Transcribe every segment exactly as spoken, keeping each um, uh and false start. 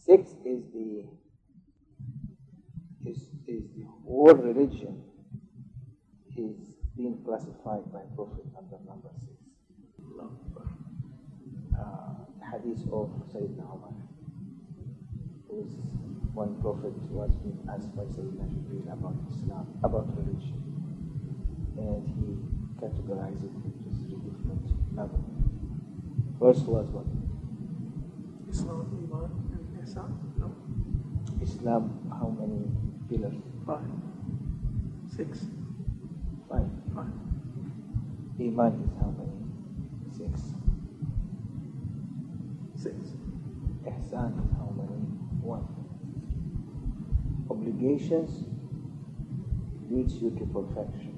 Six is the is, is the whole religion is being classified by Prophet under number six. Uh, hadith of Sayyidina Umar, was when Prophet was being asked by Sayyidina Jibreel about Islam, about religion, and he categorized it into three different levels. First was what? Islam, Iman, and Ihsan. No. Islam, how many pillars? Five. Six. Five. Five. Iman is how many? Six. Six. Ihsan is how many? One. Obligations leads you to perfection.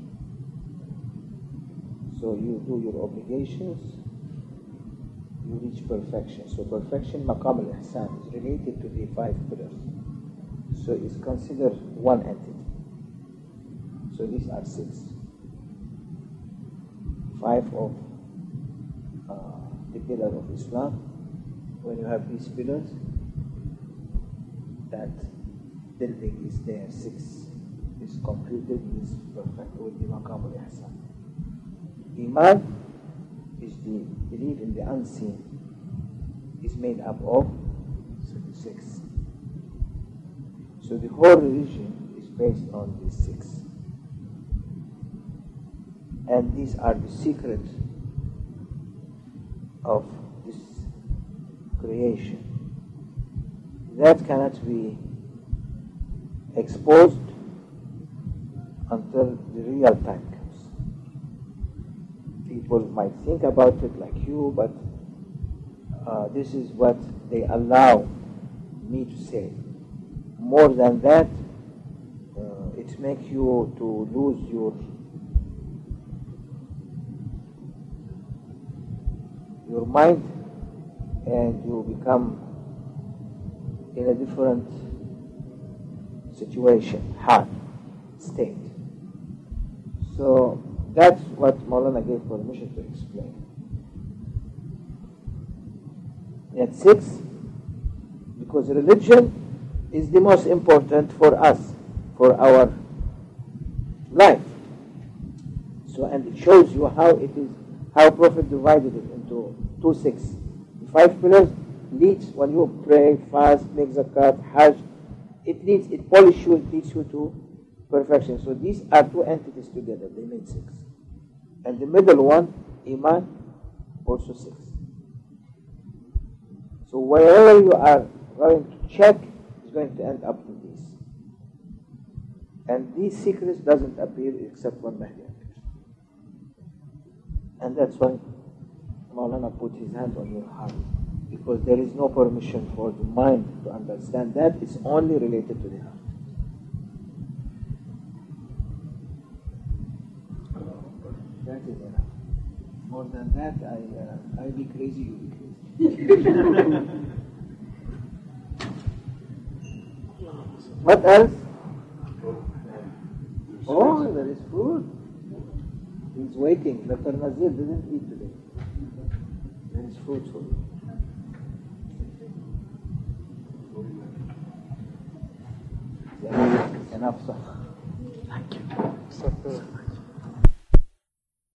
So you do your obligations, you reach perfection. So perfection, maqam al-ihsan, is related to the five pillars. So it's considered one entity. So these are six. Five of uh, the pillar of Islam. When you have these pillars, that building is there. Six is completed, is perfect with the maqam al-ihsan. Iman is the belief in the unseen, is made up of six. So the whole religion is based on these six. And these are the secrets of this creation that cannot be exposed until the real time comes. People might think about it like you, but uh, this is what they allow me to say. More than that, uh, it makes you to lose your your mind, and you become in a different situation, hard state. So that's what Maulana gave permission to explain. At six, because religion is the most important for us, for our life. So, and it shows you how it is, how Prophet divided it into two six. The five pillars leads, when you pray, fast, make zakat, hajj, it leads, it polishes you, it leads you to perfection. So these are two entities together, they made six. And the middle one, Iman, also six. So wherever you are going to check, is going to end up with this. And these secrets doesn't appear except when Mahdi appears. And that's why Maulana put his hand on your heart, because there is no permission for the mind to understand that. It's only related to the heart. That is enough. More than that, I uh, I be crazy, you be crazy. What else? Oh, there is food. He's waiting. Doctor Nazir didn't eat today. There is food for you. Enough, sir. Thank you.